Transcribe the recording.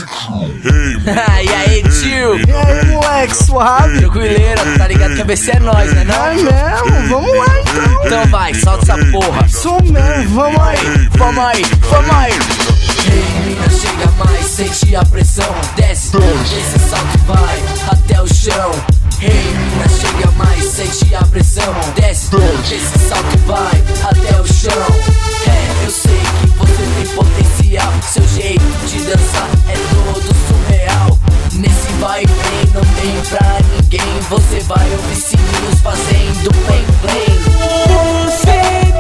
E aí, tio? E aí, moleque, suave? Tranquileira, tá ligado que a BC é nóis, né não? É mesmo? Vamos lá então. Então vai, solta essa porra. Sou mesmo, vamos aí. Vamos aí, vamos aí. Ei, mina, chega mais, sente a pressão. Desce, esse salto vai até o chão. Ei, mina, chega mais, sente a pressão. Desce, esse salto vai até o chão. É, eu sei que você tem potencial. Seu jeito de dançar é todo surreal. Nesse vai e vem, não tem pra ninguém. Você vai ouvir sininhos fazendo bem, bem. Você